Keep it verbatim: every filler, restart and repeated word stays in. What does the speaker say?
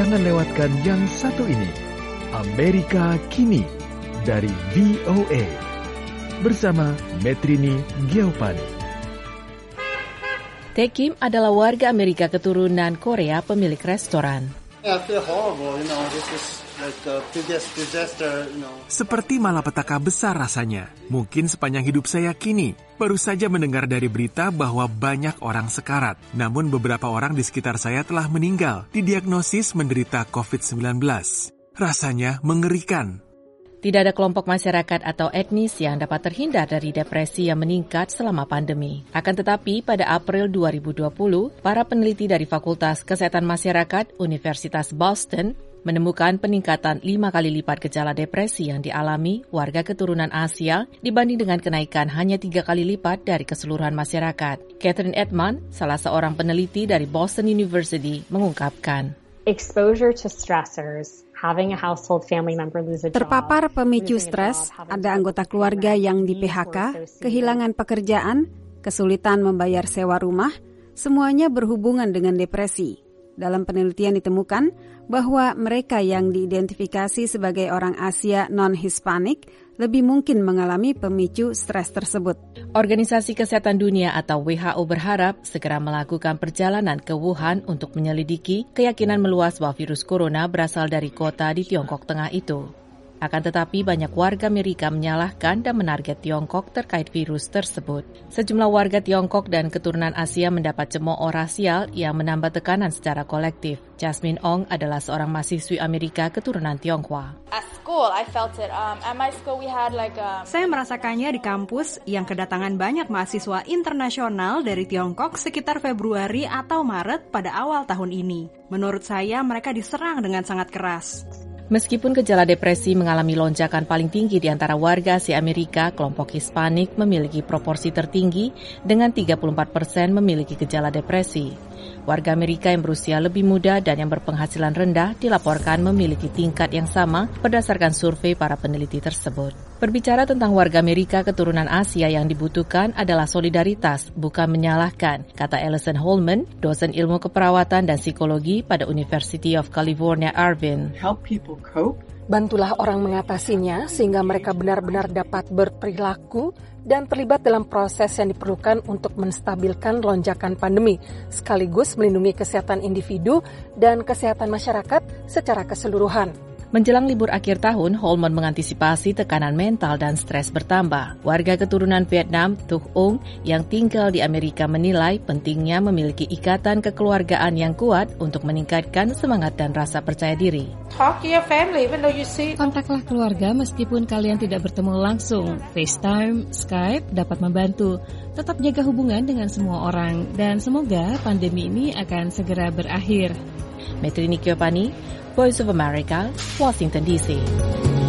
jangan lewatkan yang satu ini. Amerika Kini dari V O A. Bersama Metrini Giovanni. Tae Kim adalah warga Amerika keturunan Korea pemilik restoran. Seperti malapetaka besar rasanya. Mungkin sepanjang hidup saya kini, baru saja mendengar dari berita bahwa banyak orang sekarat. Namun beberapa orang di sekitar saya telah meninggal, didiagnosis menderita covid sembilan belas. Rasanya mengerikan. Tidak ada kelompok masyarakat atau etnis yang dapat terhindar dari depresi yang meningkat selama pandemi. Akan tetapi, pada April dua ribu dua puluh, para peneliti dari Fakultas Kesehatan Masyarakat Universitas Boston menemukan peningkatan lima kali lipat gejala depresi yang dialami warga keturunan Asia dibanding dengan kenaikan hanya tiga kali lipat dari keseluruhan masyarakat. Catherine Edman, salah seorang peneliti dari Boston University, mengungkapkan, exposure to stressors, having a household family member lose a job, terpapar pemicu stres, ada anggota keluarga yang di P H K, kehilangan pekerjaan, kesulitan membayar sewa rumah, semuanya berhubungan dengan depresi. Dalam penelitian ditemukan bahwa mereka yang diidentifikasi sebagai orang Asia non-Hispanik lebih mungkin mengalami pemicu stres tersebut. Organisasi Kesehatan Dunia atau W H O berharap segera melakukan perjalanan ke Wuhan untuk menyelidiki keyakinan meluas bahwa virus corona berasal dari kota di Tiongkok Tengah itu. Akan tetapi banyak warga Amerika menyalahkan dan menarget Tiongkok terkait virus tersebut. Sejumlah warga Tiongkok dan keturunan Asia mendapat cemooh rasial yang menambah tekanan secara kolektif. Jasmine Ong adalah seorang mahasiswi Amerika keturunan Tionghoa. At school, I felt it. Um, at my school, we had like a... Saya merasakannya di kampus yang kedatangan banyak mahasiswa internasional dari Tiongkok sekitar Februari atau Maret pada awal tahun ini. Menurut saya, mereka diserang dengan sangat keras. Meskipun gejala depresi mengalami lonjakan paling tinggi di antara warga Asia Amerika, kelompok Hispanik memiliki proporsi tertinggi dengan tiga puluh empat persen memiliki gejala depresi. Warga Amerika yang berusia lebih muda dan yang berpenghasilan rendah dilaporkan memiliki tingkat yang sama berdasarkan survei para peneliti tersebut. Berbicara tentang warga Amerika keturunan Asia yang dibutuhkan adalah solidaritas, bukan menyalahkan, kata Alison Holman, dosen ilmu keperawatan dan psikologi pada University of California, Irvine. Help people cope. Bantulah orang mengatasinya sehingga mereka benar-benar dapat berperilaku dan terlibat dalam proses yang diperlukan untuk menstabilkan lonjakan pandemi, sekaligus melindungi kesehatan individu dan kesehatan masyarakat secara keseluruhan. Menjelang libur akhir tahun, Holman mengantisipasi tekanan mental dan stres bertambah. Warga keturunan Vietnam, Thuc Ung, yang tinggal di Amerika menilai pentingnya memiliki ikatan kekeluargaan yang kuat untuk meningkatkan semangat dan rasa percaya diri. Kontaklah keluarga meskipun kalian tidak bertemu langsung. FaceTime, Skype dapat membantu. Tetap jaga hubungan dengan semua orang dan semoga pandemi ini akan segera berakhir. Metrini Giovanni, Voice of America, Washington D C.